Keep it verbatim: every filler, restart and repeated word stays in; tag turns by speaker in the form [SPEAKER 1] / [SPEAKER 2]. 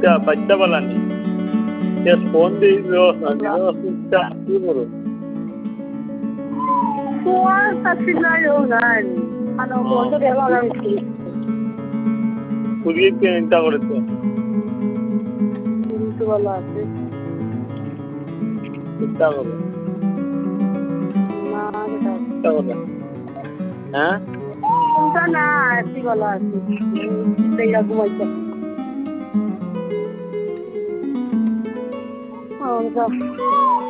[SPEAKER 1] বাচ্চা বাচ্চা বলা নেই ফোন দিয়ে ব্যবস্থা কি করো পুলিশ চিন্তা করেছে চিন্তা করো হ্যাঁ
[SPEAKER 2] না আছি ভালো আছি ঘুমাইছে Oh,